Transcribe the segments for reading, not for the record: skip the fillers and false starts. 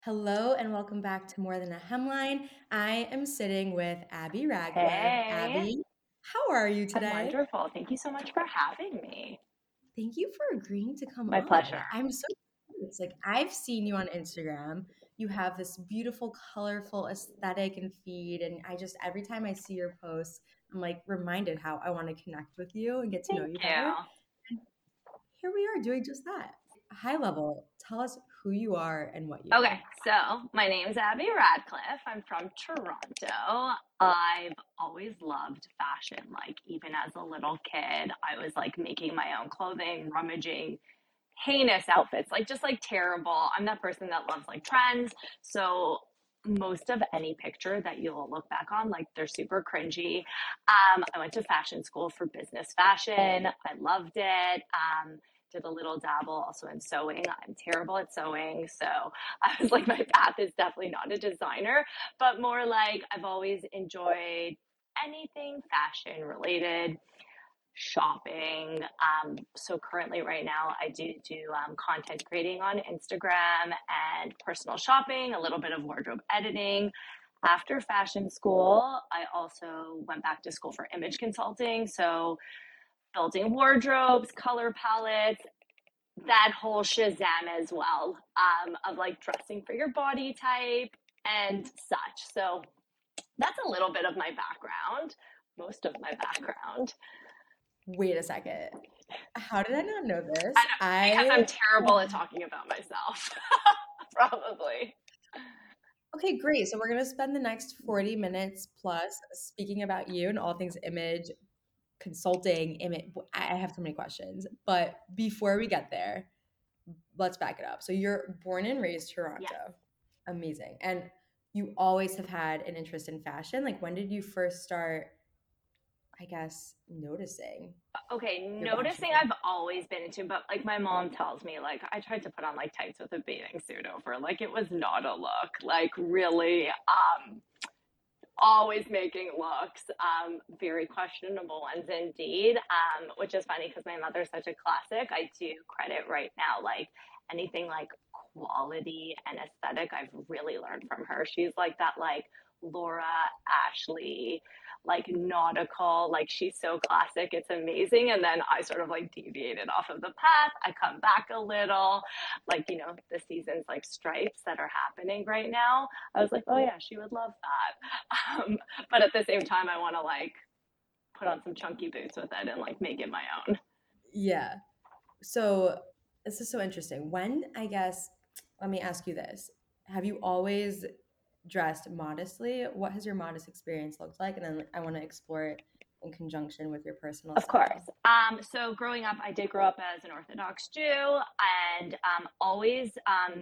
Hello and welcome back to More Than a Hemline. I am sitting with Abby Radcliffe. Hey, Abby, how are you I'm today? wonderful. Thank you so much for having me. Thank you for agreeing to come My on. pleasure. I'm so curious. Like I've seen you on Instagram. You have this beautiful, colorful aesthetic and feed, and I just every time I see your posts, I'm like reminded how I want to connect with you and get to know Thank you better. you. And here we are doing just that. High level, tell us who you are and what you Okay, do. so my name is Abby Radcliffe. I'm from Toronto. I've always loved fashion. Like, even as a little kid, I was like making my own clothing, rummaging heinous outfits, like just like terrible. I'm that person that loves like trends. So, most of any picture that you'll look back on, like they're super cringy. I went to fashion school for business fashion. I loved it. Did a little dabble also in sewing. I'm terrible at sewing. So I was like, my path is definitely not a designer, but more like I've always enjoyed anything fashion related, shopping. So currently, right now, I do content creating on Instagram and personal shopping, a little bit of wardrobe editing. After fashion school, I also went back to school for image consulting. So building wardrobes, color palettes, that whole shazam as well, of like dressing for your body type and such. So that's a little bit of my background, most of my background. Wait a second. How did I not know I this? know, because I I'm terrible at talking about myself. Probably. Okay, great. So we're gonna spend the next 40 minutes plus speaking about you and all things image, consulting, image. I have so many questions. But before we get there, let's back it up. So you're born and raised Yes. Toronto. Amazing. And you always have had an interest in fashion. Like when did you first start, I guess, noticing Okay, your passion noticing for it? I've always been into, but like my mom tells me, like I tried to put on like tights with a bathing suit over, like it was not a look. Like really, always making looks, very questionable ones indeed. Which is funny because my mother's such a classic. I do credit right now, like anything like quality and aesthetic, I've really learned from her. She's like that, like Laura Ashley, like nautical, like she's so classic, it's amazing. And then I sort of like deviated off of the path. I come back a little, like, the seasons like stripes that are happening right now. I was like, oh yeah, she would love that. But at the same time, I want to like put on some chunky boots with it and like make it my own. Yeah. So this is so interesting. When, I guess, let me ask you this. Have you always dressed modestly? What has your modest experience looked like? And then I want to explore it in conjunction with your personal Of course. style. So growing up, I did grow up as an Orthodox Jew and always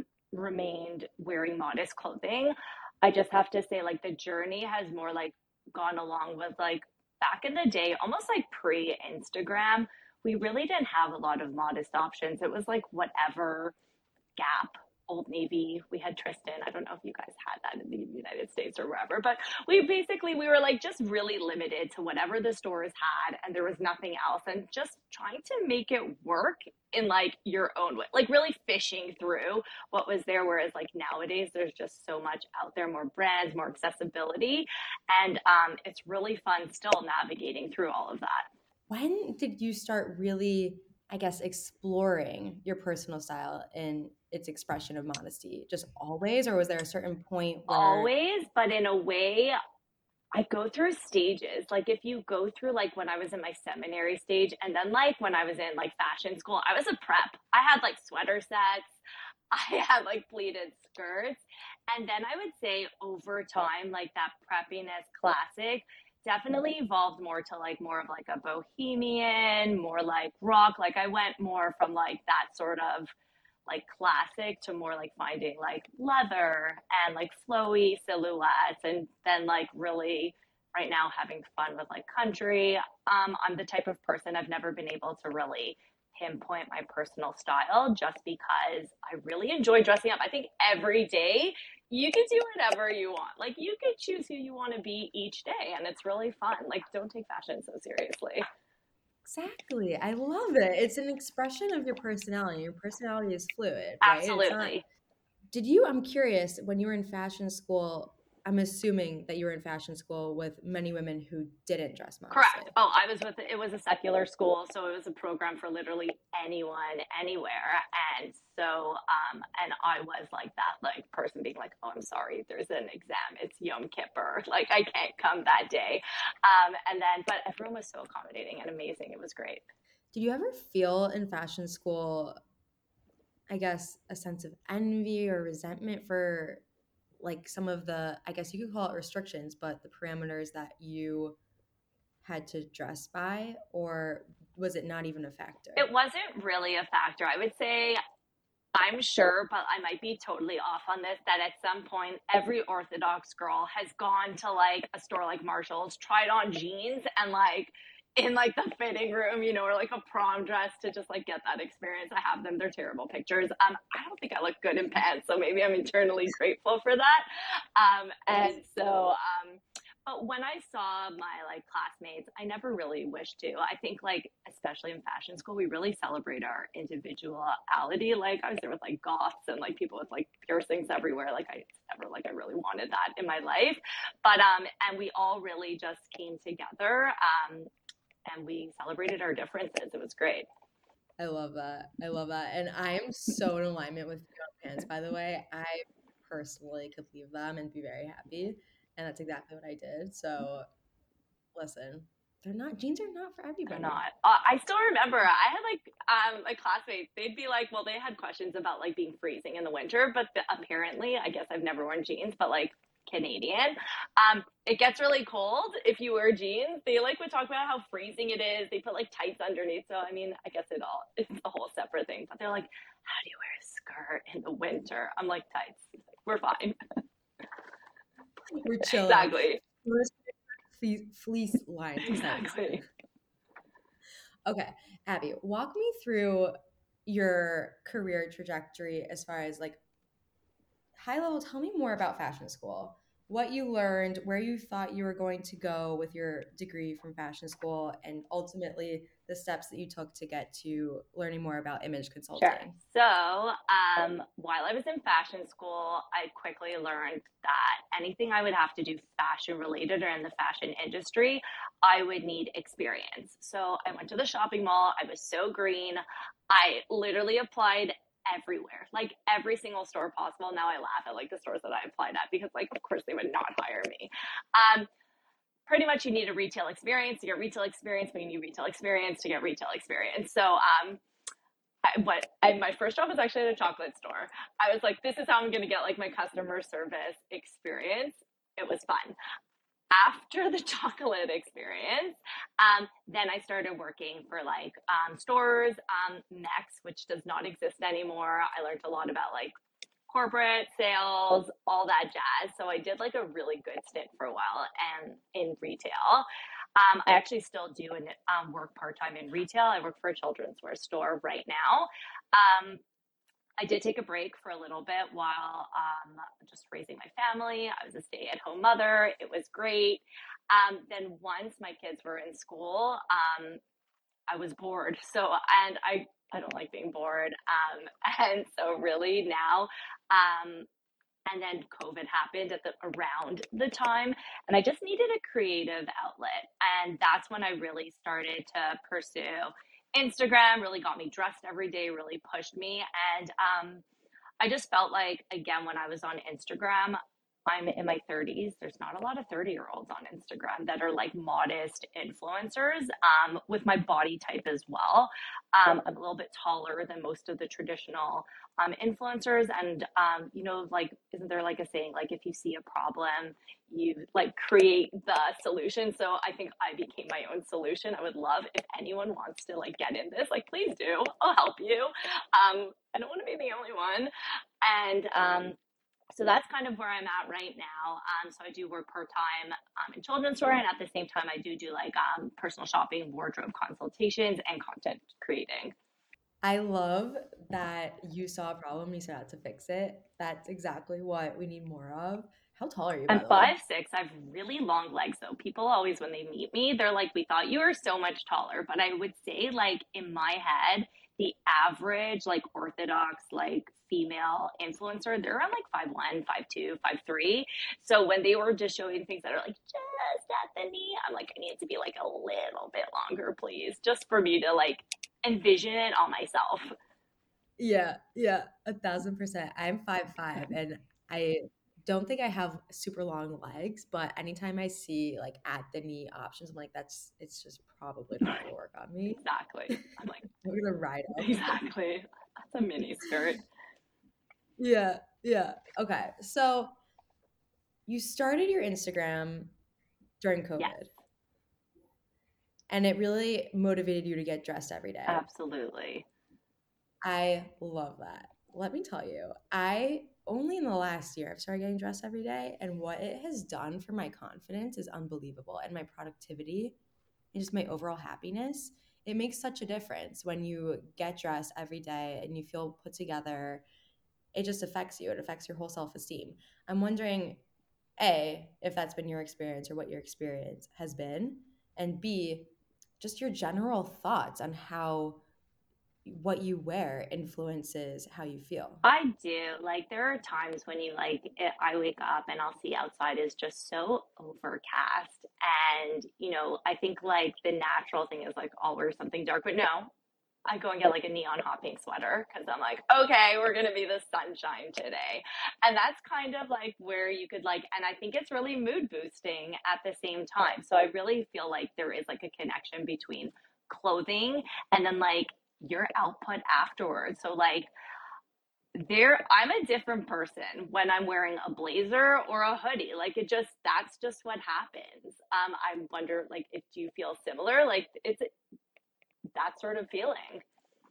remained wearing modest clothing. I just have to say, like, the journey has more like gone along with like back in the day, almost like pre Instagram. We really didn't have a lot of modest options. It was like whatever Gap, Old Navy. We had Tristan. I don't know if you guys had that in the United States or wherever, but we were like just really limited to whatever the stores had, and there was nothing else, and just trying to make it work in like your own way, like really fishing through what was there. Whereas like nowadays, there's just so much out there, more brands, more accessibility, and it's really fun still navigating through all of that. When did you start really, I guess, exploring your personal style and its expression of modesty? Just always, or was there a certain point where, Always, but in a way, I go through stages. Like if you go through like when I was in my seminary stage and then like when I was in like fashion school, I was a prep. I had like sweater sets. I had like pleated skirts. And then I would say over time, like that preppiness classic definitely evolved more to like more of like a bohemian, more like rock. Like I went more from like that sort of like classic to more like finding like leather and like flowy silhouettes, and then like really right now having fun with like country. I'm the type of person, I've never been able to really pinpoint my personal style just because I really enjoy dressing up. I think every day you can do whatever you want. Like you could choose who you want to be each day, and it's really fun. Like don't take fashion so seriously. exactly? I love it. It's an expression of your personality. Your personality is fluid, right? It's not Absolutely. I'm curious, when you were in fashion school, I'm assuming that you were in fashion school with many women who didn't dress Correct. modestly. Oh, I was with it was a secular school, so it was a program for literally anyone, anywhere. And so, and I was like that, like person being like, "Oh, I'm sorry, there's an exam. It's Yom Kippur. Like I can't come that day." And then, but everyone was so accommodating and amazing. It was great. Did you ever feel in fashion school, I guess, a sense of envy or resentment for like some of the, I guess you could call it restrictions, but the parameters that you had to dress by, or was it not even a factor? It wasn't really a factor. I would say I'm sure, but I might be totally off on this, that at some point every Orthodox girl has gone to like a store like Marshall's, tried on jeans and like in like the fitting room, or like a prom dress to just like get that experience. I have them. They're terrible pictures. I don't think I look good in pants, so maybe I'm eternally grateful for that. And so but when I saw my like classmates, I never really wished to. I think like especially in fashion school, we really celebrate our individuality. Like I was there with like goths and like people with like piercings everywhere. Like I never like I really wanted that in my life. But and we all really just came together and we celebrated our differences. It was great. I love that. I love that. And I am so in alignment with you on pants, by the way. I personally could leave them and be very happy. And that's exactly what I did. So listen, jeans are not for They're everybody. not. I still remember I had like my classmates. They'd be like, well, they had questions about like being freezing in the winter, but apparently, I guess I've never worn jeans, but like Canadian, it gets really cold if you wear jeans. They like would talk about how freezing it is. They put like tights underneath. So I mean, I guess it's a whole separate thing. But they're like, how do you wear a skirt in the winter? I'm like tights. We're fine. We're chilling. Exactly. Fleece lined tights. Exactly. Okay, Abby, walk me through your career trajectory as far as like high level. Tell me more about fashion school. What you learned, where you thought you were going to go with your degree from fashion school, and ultimately the steps that you took to get to learning more about image Sure. consulting. So, while I was in fashion school, I quickly learned that anything I would have to do fashion related or in the fashion industry, I would need experience. So, I went to the shopping mall. I was so green. I literally applied everywhere, like every single store possible. Now I laugh at like the stores that I applied at because, like, of course, they would not hire me. Um, Pretty much, you need a retail experience to get retail experience, but you need retail experience to get retail experience. So, my first job was actually at a chocolate store. I was like, this is how I'm going to get like my customer service experience. It was fun. After the chocolate experience, then I started working for like stores, Next, which does not exist anymore. I learned a lot about like corporate sales, all that jazz. So I did like a really good stint for a while and in retail. I actually still do work part time in retail. I work for a children's wear store right now. I did take a break for a little bit while just raising my family. I was a stay at home mother. It was great. Then once my kids were in school, I was bored. So, and I don't like being bored. And so really now, and then COVID happened at the around the time, and I just needed a creative outlet, and that's when I really started to pursue Instagram. Really got me dressed every day, really pushed me, and I just felt like, again, when I was on Instagram, I'm in my 30s. There's not a lot of 30-year-olds on Instagram that are like modest influencers with my body type as well. I'm a little bit taller than most of the traditional influencers. And, like, isn't there like a saying, like, if you see a problem, you like create the solution? So I think I became my own solution. I would love if anyone wants to like get in this, like, please do. I'll help you. I don't want to be the only one. And so that's kind of where I'm at right now. So I do work part time in children's store, and at the same time, I do like personal shopping, wardrobe consultations, and content creating. I love that you saw a problem, you set out to fix it. That's exactly what we need more of. How tall are you, by I'm the way? 5'6". I have really long legs, though. People always, when they meet me, they're like, "We thought you were so much taller." But I would say, like in my head, the average like Orthodox like female influencer. They're around like 5'1", 5'2", 5'3". So when they were just showing things that are like just at the knee, I'm like, I need to be like a little bit longer, please, just for me to like envision it on myself. Yeah, yeah, 1,000%. I'm 5'5", and I don't think I have super long legs, but anytime I see like at the knee options, I'm like, it's just probably not gonna work on me. Exactly. I'm like, I'm gonna ride up. exactly. That's a mini skirt. Yeah, yeah. Okay. So you started your Instagram during Yes, COVID, and it really motivated you to get dressed every day. absolutely. I love that. Let me tell you, I only in the last year I've started getting dressed every day, and what it has done for my confidence is unbelievable, and my productivity and just my overall happiness. It makes such a difference when you get dressed every day and you feel put together. It just affects you. It affects your whole self esteem. I'm wondering, A, if that's been your experience or what your experience has been, and B, just your general thoughts on how what you wear influences how you feel. I do. Like, there are times when I wake up and I'll see outside is just so overcast. And, I think like the natural thing is like, I'll wear something dark. But no, I go and get like a neon hot pink sweater because I'm like, okay, we're going to be the sunshine today. And that's kind of like where you could like, and I think it's really mood boosting at the same time. So I really feel like there is like a connection between clothing and then like your output afterwards. So like, I'm a different person when I'm wearing a blazer or a hoodie. Like that's just what happens. I wonder, like, if do you feel similar? Like, it's that sort of feeling.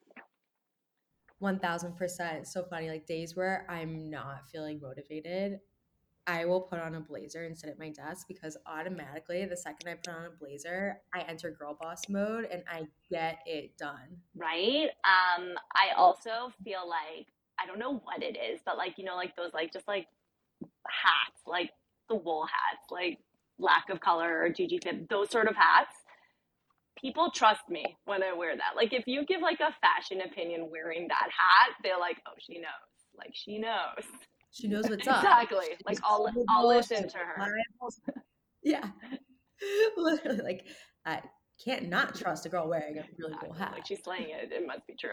1,000%. So funny. Like days where I'm not feeling motivated, I will put on a blazer and sit at my desk because automatically, the second I put on a blazer, I enter girl boss mode and I get it done. Right? I also feel like I don't know what it is, but like like those like just like hats, like the wool hats, like lack of color or GG fit, those sort of hats. People trust me when I wear that. Like if you give like a fashion opinion wearing that hat, they're like, "Oh, she knows." Like she knows. She knows what's up. Exactly. Like She's I'll credible. She's listen to her. reliable. Yeah. Literally, like, I can't not trust a girl wearing a really cool Exactly. Like hat. she's slaying it. It must be true.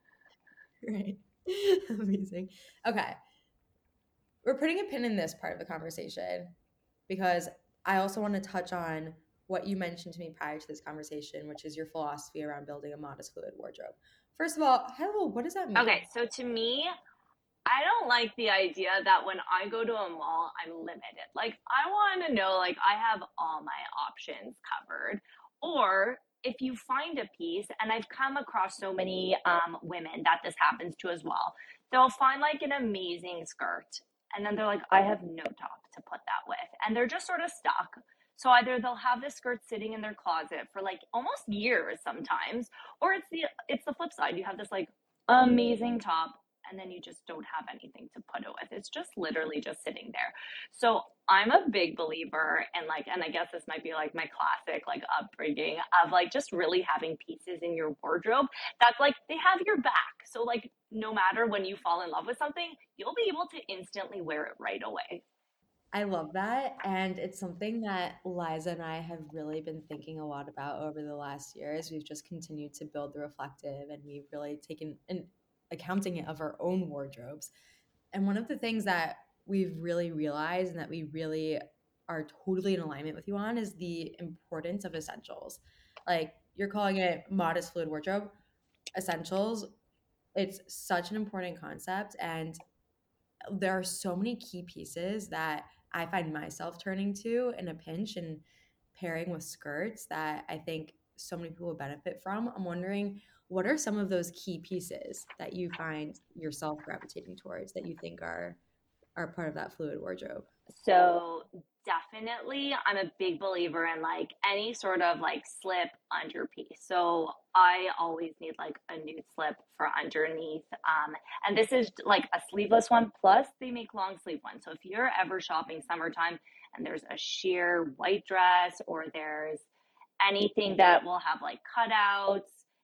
Right. Amazing. Okay. We're putting a pin in this part of the conversation because I also want to touch on what you mentioned to me prior to this conversation, which is your philosophy around building a modest fluid wardrobe. First of all, hello, what does that mean? Okay, so to me, I don't like the idea that when I go to a mall, I'm limited. Like, I want to know, like, I have all my options covered. Or if you find a piece, and I've come across so many women that this happens to as well, they'll find like an amazing skirt, and then they're like, I have no top to put that with. And they're just sort of stuck. So either they'll have this skirt sitting in their closet for like almost years sometimes, or it's the flip side. You have this like amazing top and then you just don't have anything to put it with. It's just literally just sitting there. So I'm a big believer in like, and I guess this might be like my classic like upbringing of like just really having pieces in your wardrobe that's like they have your back. So like no matter when you fall in love with something, you'll be able to instantly wear it right away. I love that. And it's something that Liza and I have really been thinking a lot about over the last years. We've just continued to build the reflective and we've really taken an accounting of our own wardrobes. And one of the things that we've really realized and that we really are totally in alignment with you on is the importance of essentials. Like you're calling it modest fluid wardrobe, essentials. It's such an important concept. And there are so many key pieces that I find myself turning to in a pinch and pairing with skirts that I think so many people would benefit from. I'm wondering what are some of those key pieces that you find yourself gravitating towards that you think are part of that fluid wardrobe? So definitely I'm a big believer in like any sort of like slip under piece. So I always need like a nude slip for underneath. And this is like a sleeveless one, plus they make long sleeve ones. So if you're ever shopping summertime and there's a sheer white dress or there's anything that will have like cutouts,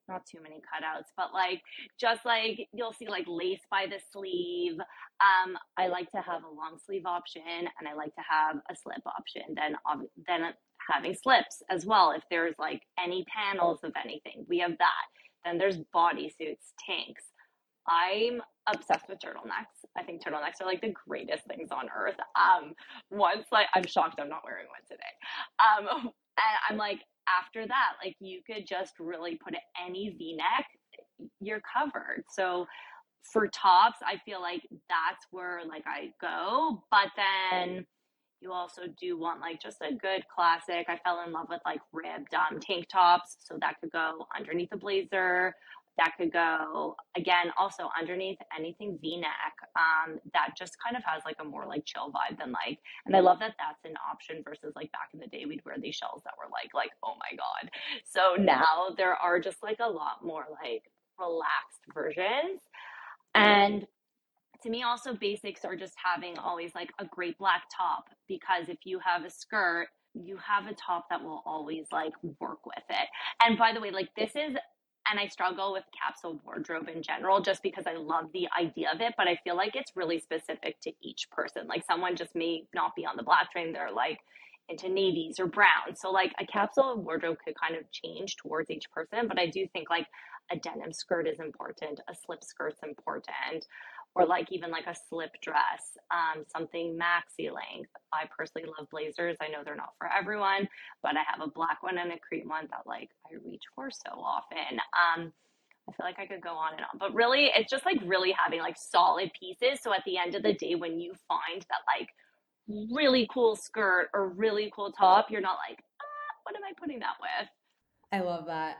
not too many cutouts, but like just like you'll see like lace by the sleeve. I like to have a long sleeve option, and I like to have a slip option. Then having slips as well. If there's like any panels of anything, we have that. Then there's bodysuits, tanks. I'm obsessed with turtlenecks. I think turtlenecks are like the greatest things on earth. Once like I'm shocked I'm not wearing one today. And I'm like, after that, like you could just really put any V-neck, you're covered. So for tops, I feel like that's where like I go. But then you also do want like just a good classic. I fell in love with like ribbed tank tops, so that could go underneath a blazer. That could go again also underneath anything V-neck. That just kind of has like a more like chill vibe than like, and I love that that's an option versus like back in the day we'd wear these shells that were like oh my god. So now there are just like a lot more like relaxed versions. And to me also basics are just having always like a great black top, because if you have a skirt, you have a top that will always like work with it. And by the way, like this is, and I struggle with capsule wardrobe in general just because I love the idea of it, but I feel like it's really specific to each person. Like someone just may not be on the black train, they're like into navies or browns. So like a capsule wardrobe could kind of change towards each person, but I do think like a denim skirt is important, a slip skirt's important, or like even like a slip dress, something maxi length. I personally love blazers. I know they're not for everyone, but I have a black one and a cream one that like I reach for so often. I feel like I could go on and on, but really, it's just like really having like solid pieces. So at the end of the day, when you find that like really cool skirt or really cool top, you're not like, what am I putting that with? I love that.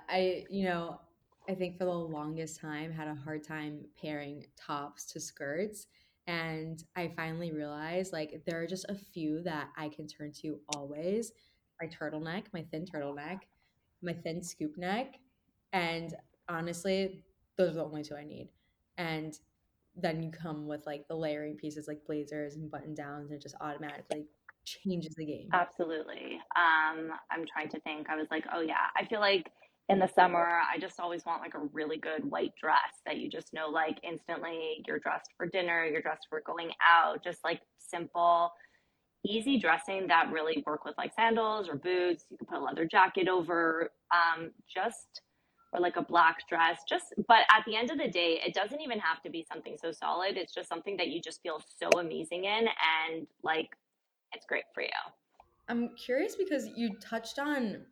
I think for the longest time had a hard time pairing tops to skirts. And I finally realized like there are just a few that I can turn to always. My turtleneck, my thin turtleneck, my thin scoop neck. And honestly, those are the only two I need. And then you come with like the layering pieces like blazers and button downs, and it just automatically changes the game. Absolutely. I'm trying to think. I was like, oh yeah, I feel like in the summer, I just always want like a really good white dress that you just know, like instantly you're dressed for dinner, you're dressed for going out, just like simple, easy dressing that really work with like sandals or boots. You can put a leather jacket over, just or like a black dress. Just, but at the end of the day, it doesn't even have to be something so solid. It's just something that you just feel so amazing in, and like it's great for you. I'm curious because you touched on,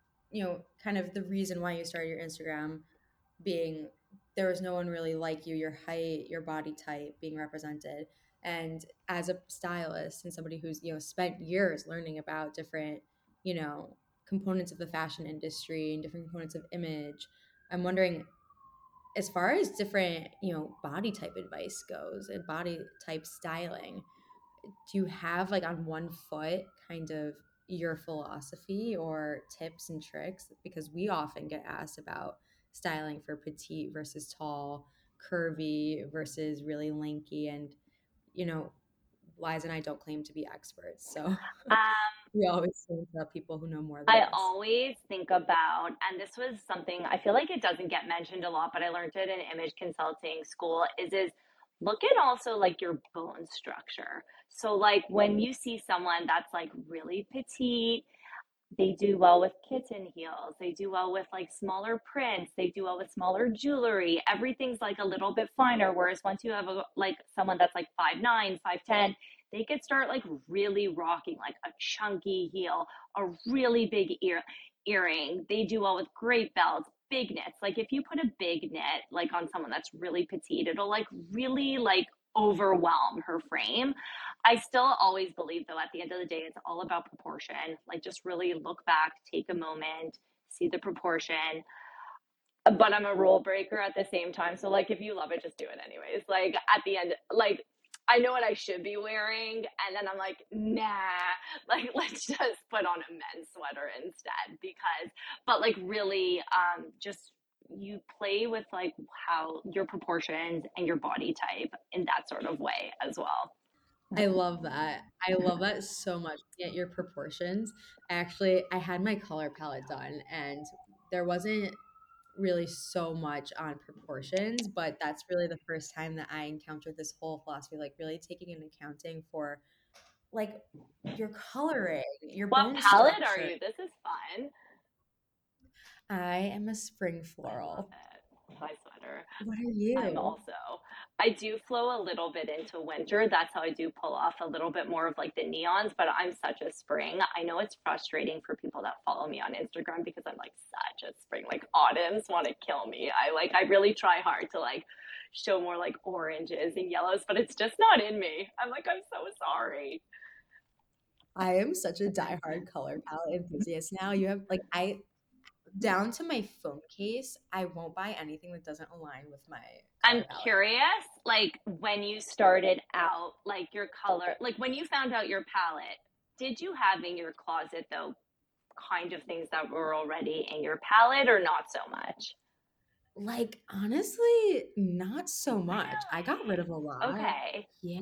kind of the reason why you started your Instagram being there was no one really like you, your height, your body type being represented. And as a stylist and somebody who's, spent years learning about different, you know, components of the fashion industry and different components of image, I'm wondering, as far as different, body type advice goes and body type styling, do you have like on one foot kind of your philosophy or tips and tricks? Because we often get asked about styling for petite versus tall, curvy versus really lanky. And, you know, Liza and I don't claim to be experts. So Um, we always think about people who know more than I us. always think about, and this was something I feel like it doesn't get mentioned a lot, but I learned it in image consulting school, is look at also like your bone structure. So like when you see someone that's like really petite, they do well with kitten heels. They do well with like smaller prints. They do well with smaller jewelry. Everything's like a little bit finer. Whereas once you have like someone that's like 5'9", 5'10", they could start like really rocking like a chunky heel, a really big earring. They do well with great belts, big knits. Like if you put a big knit like on someone that's really petite, it'll like really like overwhelm her frame. I still always believe, though, at the end of the day, it's all about proportion. Like, just really look back, take a moment, see the proportion. But I'm a rule breaker at the same time. So, like, if you love it, just do it anyways. Like, at the end, like, I know what I should be wearing, and then I'm like, nah, like, let's just put on a men's sweater instead. Because, but like, really, just you play with like how your proportions and your body type in that sort of way as well. I love that. I love that so much. Get your proportions. Actually, I had my color palette done and there wasn't really so much on proportions, but that's really the first time that I encountered this whole philosophy, like really taking an accounting for like your coloring, your What bone palette are structure. you? This is fun. I am a spring I love floral. it. My sweater. What are I'm you? also, I do flow a little bit into winter. That's how I do pull off a little bit more of like the neons, but I'm such a spring. I know it's frustrating for people that follow me on Instagram because I'm like such a spring. Like autumns want to kill me. I really try hard to like show more like oranges and yellows, but it's just not in me. I'm like, I'm so sorry. I am such a diehard color palette enthusiast now. You have like I down to my phone case, I won't buy anything that doesn't align with my I'm color palette. curious, like when you started out, like your color, like when you found out your palette, did you have in your closet though kind of things that were already in your palette or not so much? Like honestly, not so much. I got rid of a Really? lot. Okay. Yeah.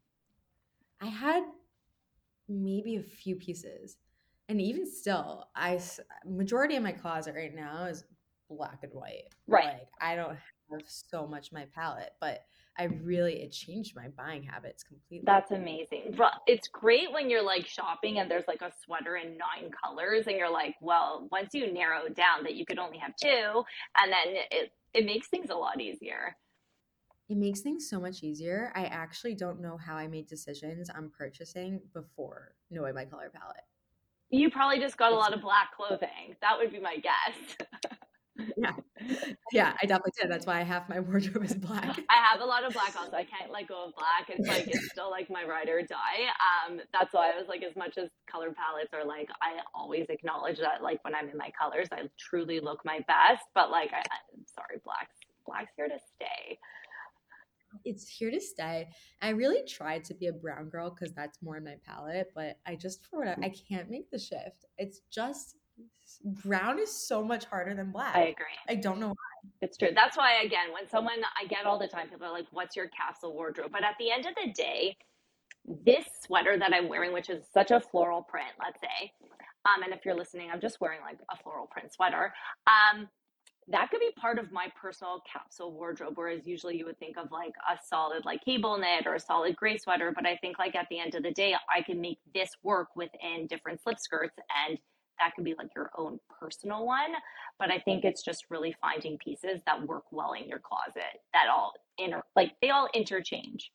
I had maybe a few pieces. And even still, majority of my closet right now is black and white. Right. Like I don't have so much my palette, but it changed my buying habits completely. That's amazing. It's great when you're like shopping and there's like a sweater in 9 colors and you're like, well, once you narrow down that you could only have two, and then it makes things a lot easier. It makes things so much easier. I actually don't know how I made decisions on purchasing before knowing my color palette. You probably just got a It's lot of black clothing. That would be my guess. yeah. Yeah, I definitely did. That's why half my wardrobe is black. I have a lot of black also. I can't let go of black. It's like it's still like my ride or die. That's why I was like, as much as color palettes are like, I always acknowledge that like when I'm in my colors, I truly look my best. But like, I'm sorry, black's here to stay. It's here to stay. I really tried to be a brown girl because that's more in my palette, but I just for whatever I can't make the shift. It's just brown is so much harder than I black. agree. I don't know. It's true. That's why, again, when someone I get all the time, people are like, "What's your capsule wardrobe?" But at the end of the day, this sweater that I'm wearing, which is such a floral print, let's say, and if you're listening, I'm just wearing like a floral print sweater. That could be part of my personal capsule wardrobe, whereas usually you would think of like a solid like cable knit or a solid gray sweater. But I think like at the end of the day, I can make this work within different slip skirts, and that could be like your own personal one. But I think it's just really finding pieces that work well in your closet that all like they all interchange.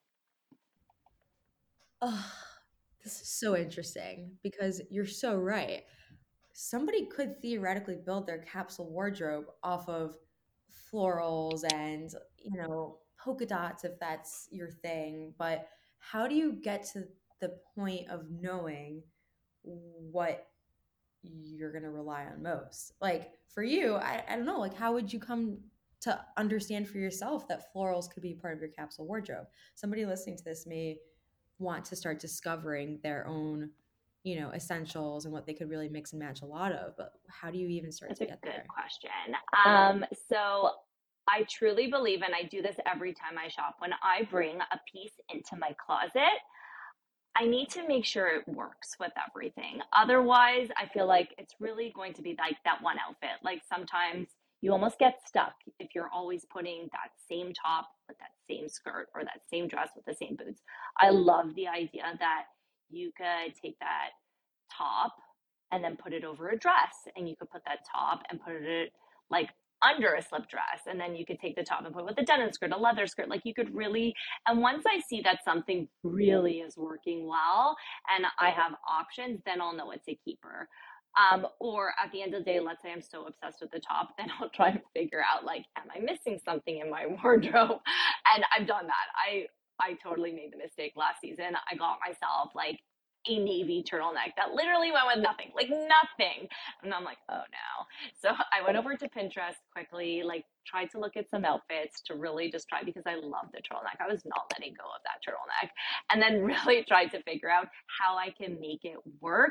Oh, this is so interesting because you're so right. Somebody could theoretically build their capsule wardrobe off of florals and, polka dots if that's your thing, but how do you get to the point of knowing what you're going to rely on most? Like for you, I don't know, like how would you come to understand for yourself that florals could be part of your capsule wardrobe? Somebody listening to this may want to start discovering their own, essentials and what they could really mix and match a lot of, but how do you even start That's to a get good there? question. So I truly believe, and I do this every time I shop, when I bring a piece into my closet, I need to make sure it works with everything. Otherwise, I feel like it's really going to be like that one outfit. Like sometimes you almost get stuck if you're always putting that same top with that same skirt or that same dress with the same boots. I love the idea that you could take that top and then put it over a dress, and you could put that top and put it like under a slip dress, and then you could take the top and put it with a denim skirt, a leather skirt. Like you could really, and once I see that something really is working well and I have options, then I'll know it's a keeper. Or at the end of the day, let's say I'm so obsessed with the top, then I'll try to figure out like, am I missing something in my wardrobe? And I've done that. I totally made the mistake last season. I got myself like a navy turtleneck that literally went with nothing, like nothing. And I'm like, oh no. So I went over to Pinterest quickly, like tried to look at some outfits to really just try because I love the turtleneck. I was not letting go of that turtleneck. And then really tried to figure out how I can make it work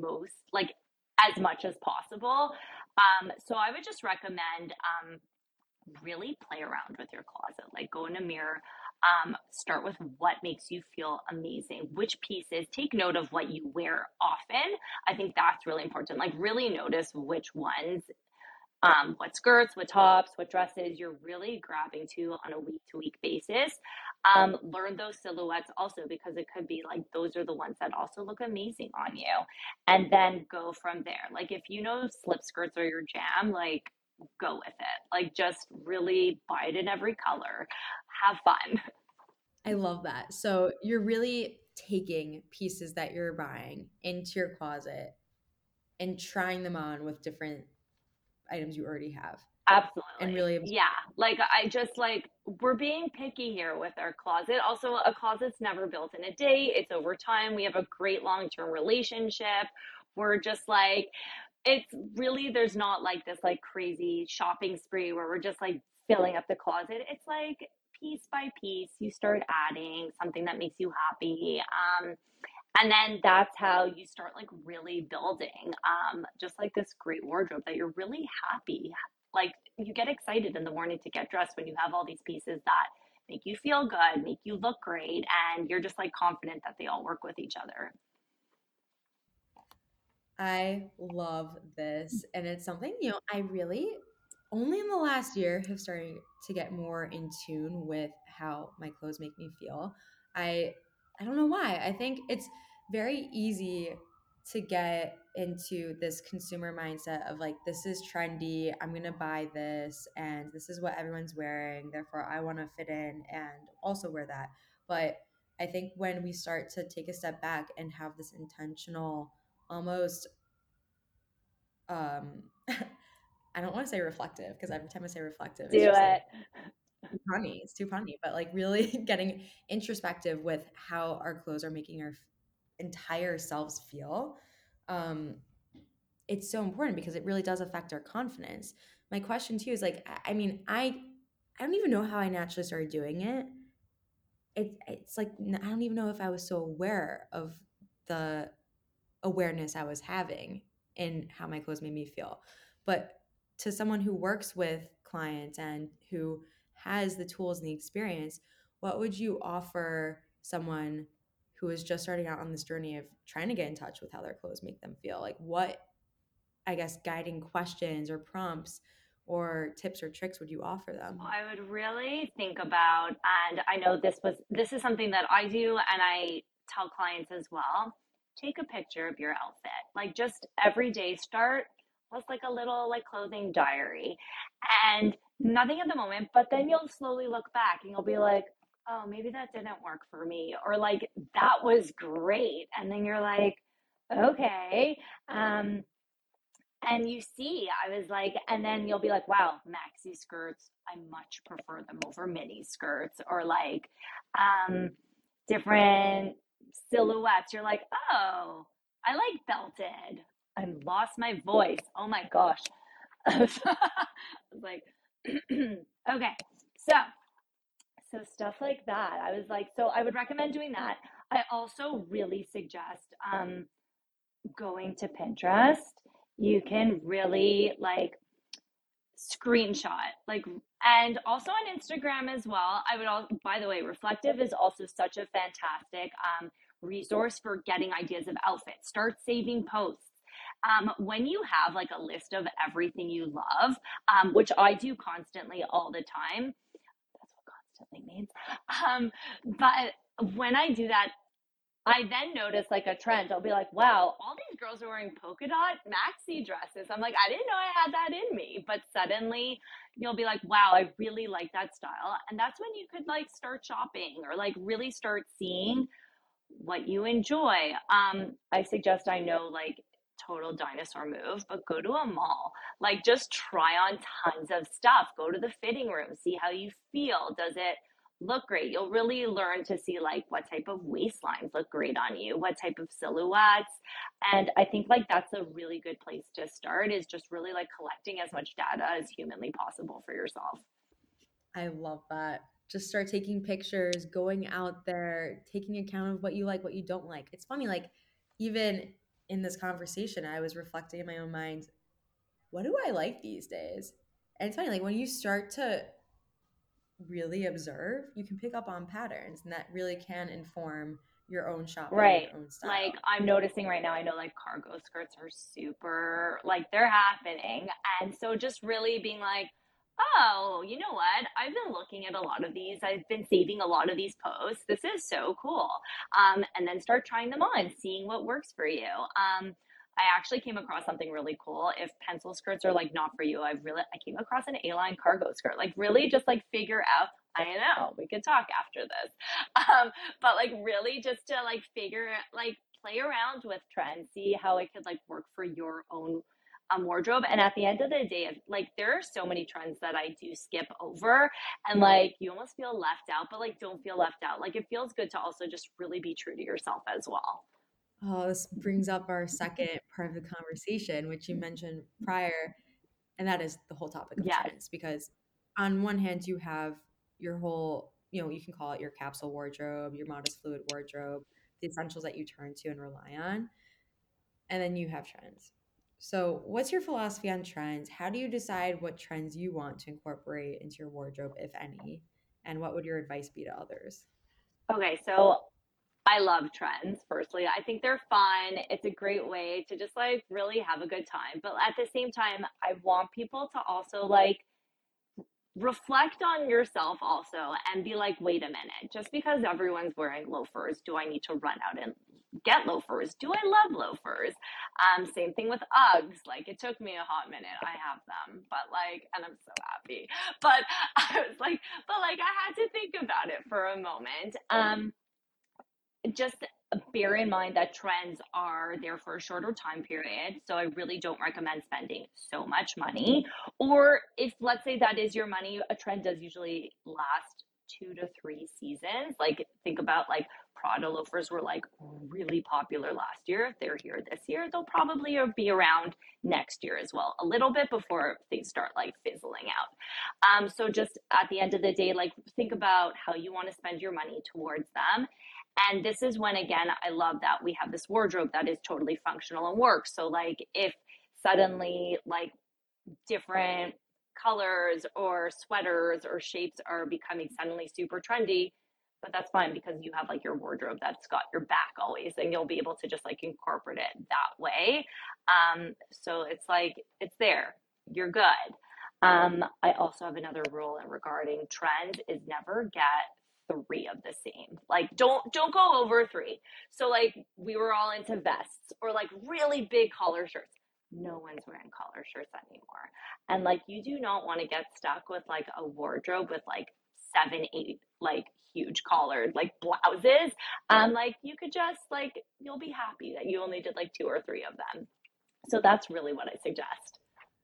as much as possible. So I would just recommend really play around with your closet. Like go in a mirror, start with what makes you feel amazing, which pieces, take note of what you wear often. I think that's really important. Like really notice which ones what skirts, what tops, what dresses you're really grabbing on a week to week basis. Learn those silhouettes also because it could be like those are the ones that also look amazing on you. And then go from there. Like if you know slip skirts are your jam, like go with it. Like just really buy it in every color. Have fun. I love that. So you're really taking pieces that you're buying into your closet and trying them on with different items you already have and Absolutely. really Yeah. Like I just like we're being picky here with our closet. Also, a closet's never built in a day. It's over time. We have a great long-term relationship. We're just like it's really there's not like this like crazy shopping spree where we're just like filling up the closet. It's like piece by piece you start adding something that makes you happy. And then that's how you start like really building just like this great wardrobe that you're really happy. Like you get excited in the morning to get dressed when you have all these pieces that make you feel good, make you look great, and you're just like confident that they all work with each other. I love this. And it's something, I really only in the last year have started to get more in tune with how my clothes make me feel. I I don't know why. I think it's very easy to get into this consumer mindset of like this is trendy, I'm going to buy this and this is what everyone's wearing, therefore I want to fit in and also wear that. But I think when we start to take a step back and have this intentional almost um I don't want to say reflective because every time I say reflective it's Do just like it. it's too punny, but like really getting introspective with how our clothes are making our entire selves feel. um it's so important because it really does affect our confidence. My question to you is like I mean I don't even know how I naturally started doing it. It's like I don't even know if I was so aware of the awareness I was having in how my clothes made me feel. But to someone who works with clients and who has the tools and the experience, what would you offer someone who is just starting out on this journey of trying to get in touch with how their clothes make them feel? Like what, I guess, guiding questions or prompts or tips or tricks would you offer them? I would really think about, and I know this is something that I do and I tell clients as well. Take a picture of your outfit. Like just every day start with like a little like clothing diary. And nothing at the moment, but then you'll slowly look back and you'll be like, oh, maybe that didn't work for me. Or like that was great. And then you're like, okay. Um, and you see, I was like, and then you'll be like, wow, maxi skirts, I much prefer them over mini skirts, or like different silhouettes. You're like, oh, I like belted. I lost my voice. Oh my gosh. I was like, okay. So, so stuff like that. I was like, so I would recommend doing that. I also really suggest going to Pinterest. You can really like screenshot like and also on Instagram as well. I would all by the way, Reflective is also such a fantastic resource for getting ideas of outfits. Start saving posts. When you have like a list of everything you love, which I do constantly all the time, that's what constantly means. But when I do that, I then notice like a trend. I'll be like, wow, all these girls are wearing polka dot maxi dresses. I'm like, I didn't know I had that in me. But suddenly you'll be like, wow, I really like that style. And that's when you could like start shopping or like really start seeing what you enjoy. I suggest I know like total dinosaur move, but go to a mall. Like just try on tons of stuff. Go to the fitting room, see how you feel. Does it look great? You'll really learn to see like what type of waistlines look great on you, what type of silhouettes. And I think like that's a really good place to start is just really like collecting as much data as humanly possible for yourself. I love that. Just start taking pictures, going out there, taking account of what you like, what you don't like. It's funny, like, even in this conversation, I was reflecting in my own mind, what do I like these days? And it's funny, like, when you start to really observe, you can pick up on patterns, and that really can inform your own shopping, Right. your own Like style. I'm noticing right now, I know like cargo skirts are super, like they're happening. And so just really being like, oh, you know what? I've been looking at a lot of these. I've been saving a lot of these posts. This is so cool. And then start trying them on, seeing what works for you. I actually came across something really cool. If pencil skirts are like not for you, I came across an A-line cargo skirt. Like really just like figure out, I know, we could talk after this. But like really just to like figure like play around with trends, see how it could like work for your own wardrobe. And at the end of the day, like there are so many trends that I do skip over, and like you almost feel left out, but like don't feel left out. Like it feels good to also just really be true to yourself as well. Oh, this brings up our second part of the conversation, which you mentioned prior, and that is the whole topic of Yes. trends. Because on one hand, you have your whole, you can call it your capsule wardrobe, your modest fluid wardrobe, the essentials that you turn to and rely on. And then you have trends. So, what's your philosophy on trends? How do you decide what trends you want to incorporate into your wardrobe, if any? And what would your advice be to others? Okay, so I love trends, firstly. I think they're fun. It's a great way to just like really have a good time. But at the same time, I want people to also like reflect on yourself also and be like, wait a minute, just because everyone's wearing loafers, do I need to run out and get loafers? Do I love loafers? Same thing with Uggs. Like it took me a hot minute. I have them, but like, and I'm so happy. But I was like, but like I had to think about it for a moment. Just bear in mind that trends are there for a shorter time period. So I really don't recommend spending so much money. Or if, let's say, that is your money, a trend does usually last 2 to 3 seasons. Like, think about like Prada loafers were like really popular last year. If they're here this year, they'll probably be around next year as well, a little bit before things start like fizzling out. So just at the end of the day, like think about how you want to spend your money towards them, and this is when, again, I love that we have this wardrobe that is totally functional and works. So, like, if suddenly, like, different colors or sweaters or shapes are becoming suddenly super trendy, but that's fine because you have like your wardrobe that's got your back always, and you'll be able to just like incorporate it that way. So it's like, it's there, you're good. I also have another rule in regarding trends is never get three of the same. Like don't go over three. So like we were all into vests or like really big collar shirts. No one's wearing collar shirts anymore. And like you do not want to get stuck with like a wardrobe with like 7, 8 like huge collared like blouses. Like you could just like you'll be happy that you only did like 2 or 3 of them. So that's really what I suggest.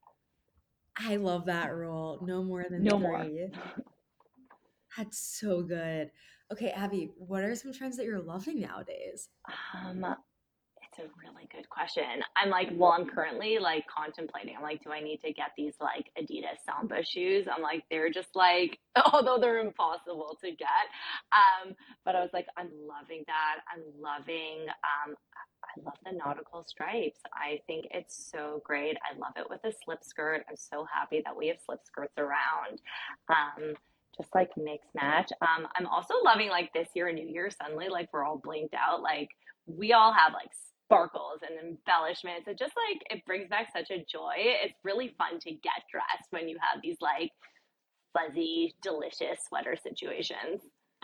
I love that rule. No more than No more. three. That's so good. Okay, Abby, what are some trends that you're loving nowadays? Um, It's a really good question. I'm like, well, I'm currently like contemplating. I'm like, do I need to get these like Adidas Samba shoes? I'm like, they're just like, although they're impossible to get. But I was like, I'm loving that. I'm loving, I love the nautical stripes. I think it's so great. I love it with a slip skirt. I'm so happy that we have slip skirts around. Um, just like mix match. I'm also loving like this year, New Year, suddenly like we're all blinked out. Like we all have like sparkles and embellishments. It just like it brings back such a joy. It's really fun to get dressed when you have these like fuzzy, delicious sweater situations.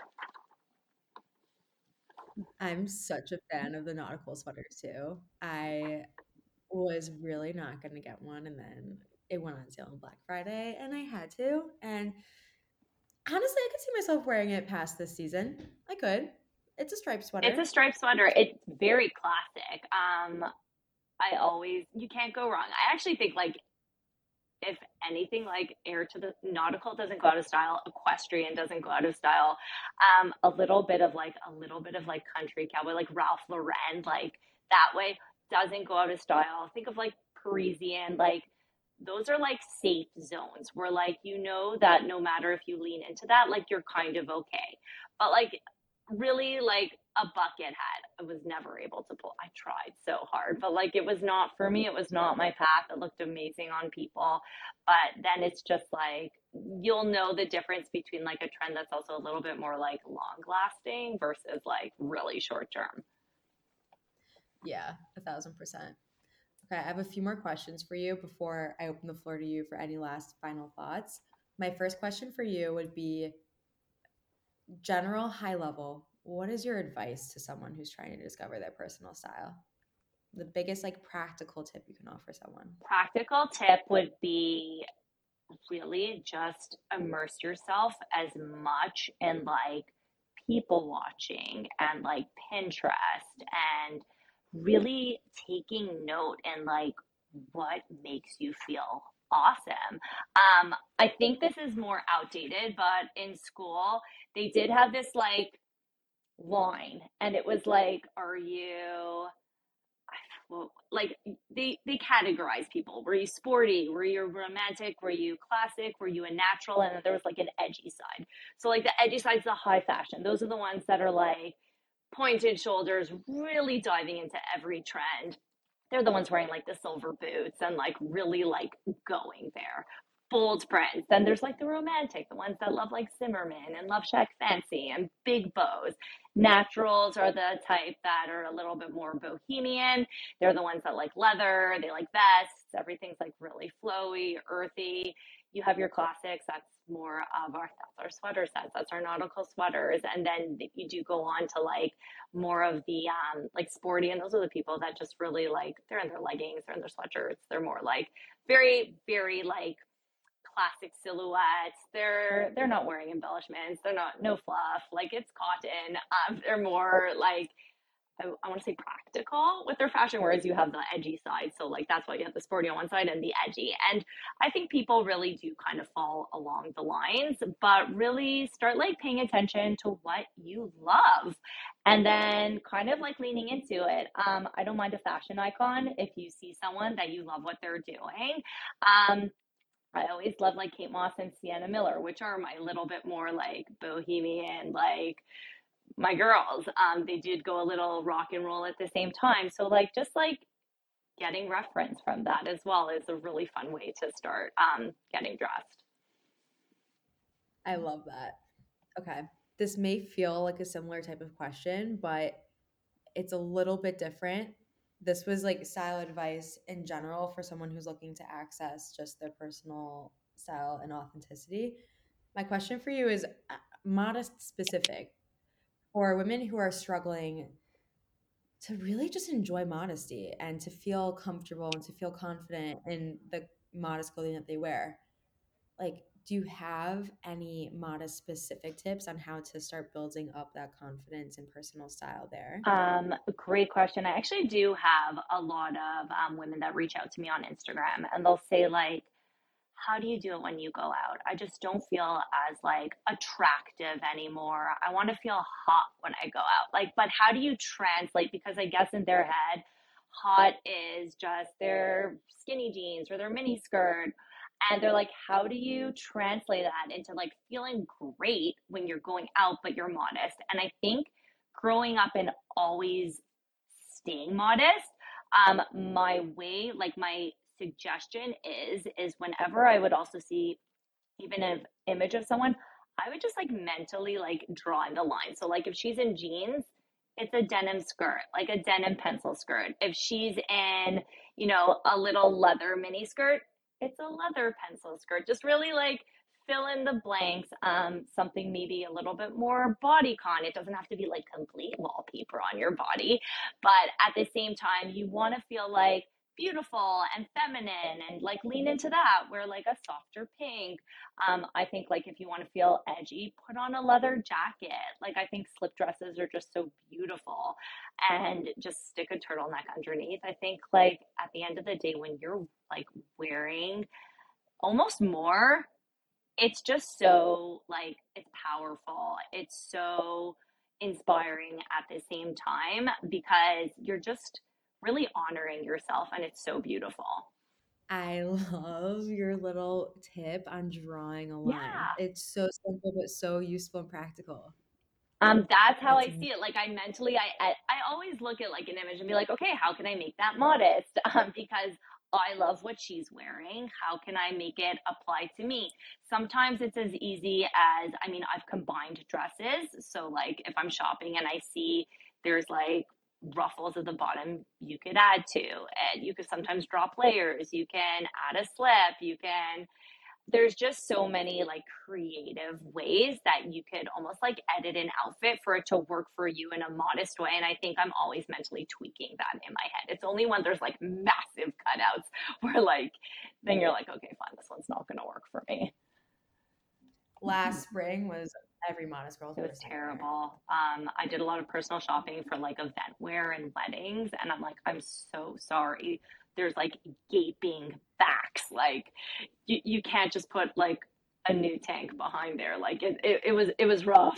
I'm such a fan of the nautical sweaters too. I was really not going to get one, and then it went on sale on Black Friday, and I had to. And honestly, I could see myself wearing it past this season. I could. It's a striped It's sweater. a striped sweater. It's very classic. I always you can't go wrong. I actually think like if anything, like Air to the Nautical doesn't go out of style, Equestrian doesn't go out of style. A little bit of like country cowboy, like Ralph Lauren, like that way doesn't go out of style. Think of like Parisian, like those are like safe zones where like you know that no matter if you lean into that, like you're kind of okay. But like really like a bucket hat. I was never able to pull. I tried so hard, but like it was not for me. It was not my path. It looked amazing on people. But then it's just like you'll know the difference between like a trend that's also a little bit more like long lasting versus like really short term. Yeah, 1,000%. Okay, I have a few more questions for you before I open the floor to you for any last final thoughts. My first question for you would be general high level. What is your advice to someone who's trying to discover their personal style? The biggest like practical tip you can offer someone. Practical tip would be really just immerse yourself as much in like people watching and like Pinterest and really taking note and like what makes you feel awesome. I think this is more outdated, but in school they did have this like line and it was like, are you well, like they categorize people. Were you sporty? Were you romantic? Were you classic? Were you a natural? And then there was like an edgy side. So like the edgy side's the high fashion. Those are the ones that are like pointed shoulders, really diving into every trend. They're the ones wearing like the silver boots and like really like going there. Bold prints. Then there's like the romantic, the ones that love like Zimmerman and Love Shack Fancy and big bows. Naturals are the type that are a little bit more bohemian. They're the ones that like leather, they like vests, everything's like really flowy, earthy. You have your classics, that's more of our sweater sets, that's our nautical sweaters. And then you do go on to like more of the like sporty, and those are the people that just really like they're in their leggings, they're in their sweatshirts, they're more like very like classic silhouettes. They're not wearing embellishments, they're not no fluff, like it's cotton. They're more like I want to say practical with their fashion, whereas you have the edgy side. So like that's why you have the sporty on one side and the edgy. And I think people really do kind of fall along the lines, but really start like paying attention to what you love and then kind of like leaning into it. I don't mind a fashion icon if you see someone that you love what they're doing. Um, I always love like Kate Moss and Sienna Miller, which are my little bit more like bohemian, like my girls. They did go a little rock and roll at the same time. So like just like getting reference from that as well is a really fun way to start getting dressed. I love that. Okay. This may feel like a similar type of question, but it's a little bit different. This was like style advice in general for someone who's looking to access just their personal style and authenticity. My question for you is modest specific for women who are struggling to really just enjoy modesty and to feel comfortable and to feel confident in the modest clothing that they wear. Like, do you have any modest specific tips on how to start building up that confidence and personal style there? Great question. I actually do have a lot of women that reach out to me on Instagram and they'll say like, how do you do it when you go out? I just don't feel as like attractive anymore. I want to feel hot when I go out. Like, but how do you translate? Because I guess in their head, hot is just their skinny jeans or their mini skirt. And they're like, how do you translate that into like feeling great when you're going out, but you're modest? And I think growing up and always staying modest, my way, like my suggestion is whenever I would also see even an image of someone, I would just like mentally like draw in the line. So like if she's in jeans, it's a denim skirt, like a denim pencil skirt. If she's in, you know, a little leather mini skirt, it's a leather pencil skirt. Just really like fill in the blanks. Something maybe a little bit more bodycon. It doesn't have to be like complete wallpaper on your body, but at the same time, you want to feel like beautiful and feminine and like lean into that. Wear like a softer pink. I think like if you want to feel edgy, put on a leather jacket. Like I think slip dresses are just so beautiful and just stick a turtleneck underneath. I think like at the end of the day when you're like wearing almost more, it's just so like it's powerful. It's so inspiring at the same time because you're just really honoring yourself and it's so beautiful. I love your little tip on drawing a line. Yeah. It's so simple, but so useful and practical. That's how That's I see it. Like I mentally, I always look at like an image and be like, okay, how can I make that modest? Because I love what she's wearing. How can I make it apply to me? Sometimes it's as easy as, I mean, I've combined dresses. So like if I'm shopping and I see there's like ruffles at the bottom, you could add to, and you could sometimes drop layers. You can add a slip. You can there's just so many like creative ways that you could almost like edit an outfit for it to work for you in a modest way. And I think I'm always mentally tweaking that in my head. It's only when there's like massive cutouts where like, then you're like, okay, fine, this one's not going to work for me. last spring was every modest girl's It was worst nightmare. terrible. I did a lot of personal shopping for like event wear and weddings, and I'm like, I'm so sorry. There's like gaping backs. Like you can't just put like a new tank behind there. Like it was rough.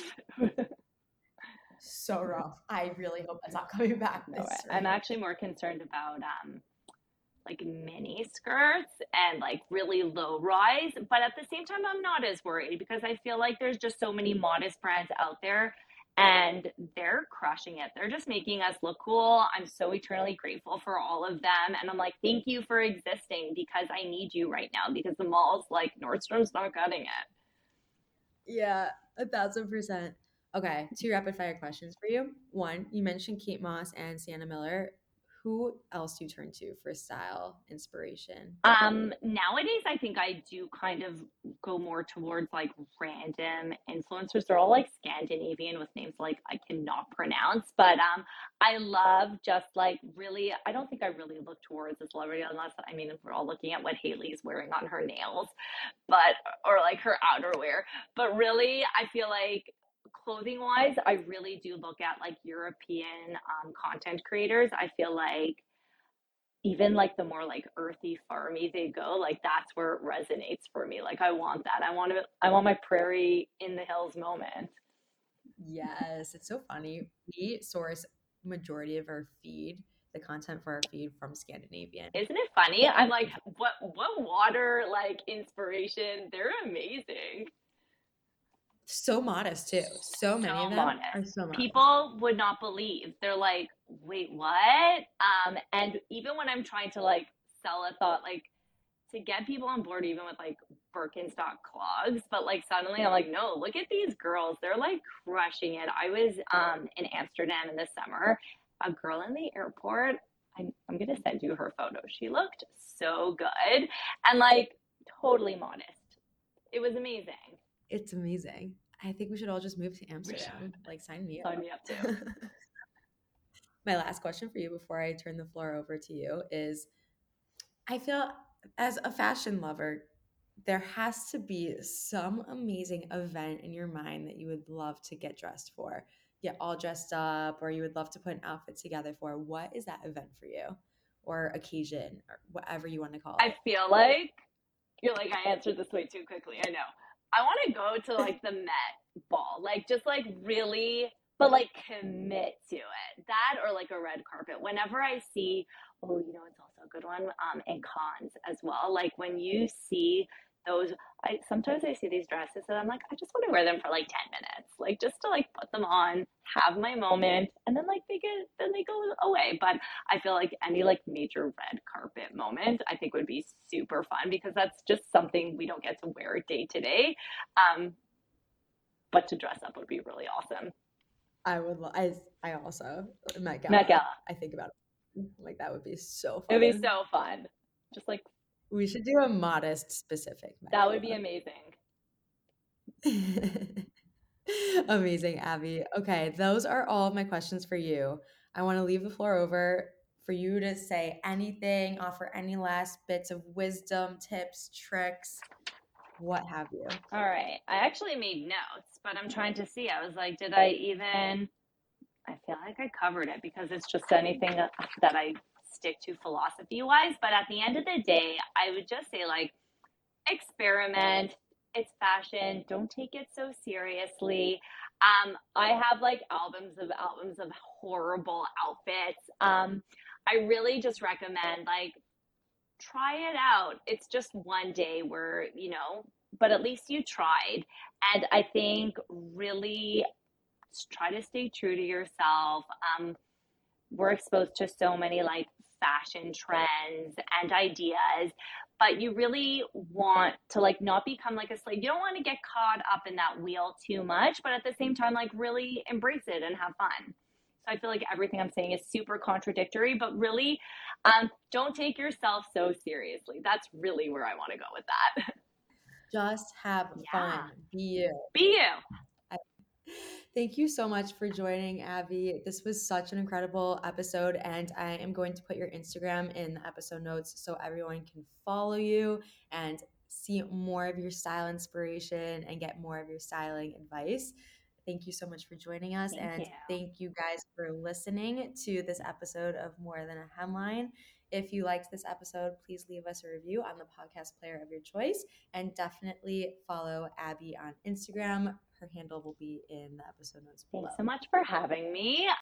So rough. I really hope that's not coming back No, this I'm spring. actually more concerned about like mini skirts and like really low rise. But at the same time, I'm not as worried because I feel like there's just so many modest brands out there and they're crushing it. They're just making us look cool. I'm so eternally grateful for all of them. And I'm like, thank you for existing because I need you right now because the malls like Nordstrom's not cutting it. Yeah, 1,000%. Okay, two rapid fire questions for you. One, you mentioned Kate Moss and Sienna Miller. Who else do you turn to for style inspiration? Nowadays I think I do kind of go more towards like random influencers. They're all like Scandinavian with names like I cannot pronounce, but I love just like really I don't think I really look towards a celebrity unless I mean if we're all looking at what Haley's wearing on her nails, but or like her outerwear. But really I feel like clothing wise, I really do look at like European content creators. I feel like even like the more like earthy farmy they go, like that's where it resonates for me. Like I want that. I want my prairie in the hills moment. Yes, it's so funny. We source majority of our feed, the content for our feed from Scandinavian. Isn't it funny? I'm like, what water like inspiration? They're amazing. So modest too. So many of So them modest. are so modest. People would not believe. They're like, wait, what? And even when I'm trying to like sell a thought, like to get people on board even with like Birkenstock clogs, but like suddenly I'm like, no, look at these girls. They're like crushing it. I was in Amsterdam in the summer. A girl in the airport, I'm gonna send you her photo. She looked so good and like totally modest. It was amazing. It's amazing. I think we should all just move to We should Amsterdam. Like, sign me sign me up too. up. My last question for you before I turn the floor over to you is I feel as a fashion lover, there has to be some amazing event in your mind that you would love to get dressed for, get all dressed up, or you would love to put an outfit together for. What is that event for you, or occasion, or whatever you want to call I feel like you're like I answered this way too quickly. I know. I want to go to like the Met Ball, like just like really, but like commit to it. That or like a red carpet. Whenever I see, oh, it's also a good one. And cons as well. Like when you see those, I sometimes I see these dresses and I'm like, I just want to wear them for like 10 minutes, like just to like put them on, have my moment, and then like they go away. But I feel like any like major red carpet moment I think would be super fun because that's just something we don't get to wear day to day. Um, but to dress up would be really awesome. I would. I also Met Met Gala. Gala. I think about it. Like that would be so It would be fun. so fun. Just like We should do a modest specific Met that would be Gala. amazing. Amazing, Abby. Okay, those are all of my questions for you. I want to leave the floor over for you to say anything, offer any last bits of wisdom, tips, tricks, what have you. All right. I actually made notes, but I'm trying to see. I was like, did I even I feel like I covered it because it's just anything that I stick to philosophy wise. But at the end of the day, I would just say, like, experiment. It's fashion. Don't take it so seriously. I have like albums of horrible outfits. I really just recommend like try it out. It's just one day where, but at least you tried. And I think really try to stay true to yourself. We're exposed to so many like fashion trends and ideas, but you really want to like not become like a slave. You don't want to get caught up in that wheel too much, but at the same time like really embrace it and have fun. So I feel like everything I'm saying is super contradictory, but really don't take yourself so seriously. That's really where I want to go with that. Just have Yeah, fun. Be you. be you. Thank you so much for joining, Abby. This was such an incredible episode, and I am going to put your Instagram in the episode notes so everyone can follow you and see more of your style inspiration and get more of your styling advice. Thank you so much for joining us, Thank you. and thank you guys for listening to this episode of More Than a Headline. If you liked this episode, please leave us a review on the podcast player of your choice, and definitely follow Abby on Instagram. Her handle will be in the episode notes below. Thanks so much for having me.